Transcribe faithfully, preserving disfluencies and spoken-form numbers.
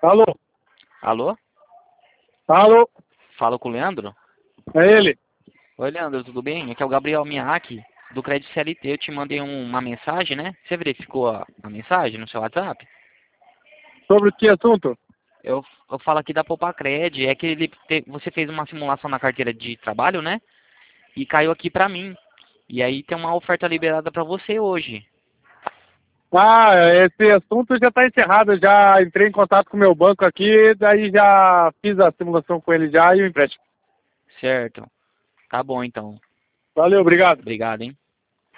Alô? Alô? Alô? Fala com o Leandro? É ele? Oi, Leandro, tudo bem? Aqui é o Gabriel Miyake, do Crédito C L T. Eu te mandei um- uma mensagem, né? Você verificou a, a mensagem no seu WhatsApp? Sobre que assunto? Eu, eu falo aqui da Poupacred. É que ele te- você fez uma simulação na carteira de trabalho, né? E caiu aqui pra mim. E aí tem uma oferta liberada pra você hoje. Ah, esse assunto já está encerrado. Eu já entrei em contato com o meu banco aqui, daí já fiz a simulação com ele já e o empréstimo. Certo. Tá bom, então. Valeu, obrigado. Obrigado, hein?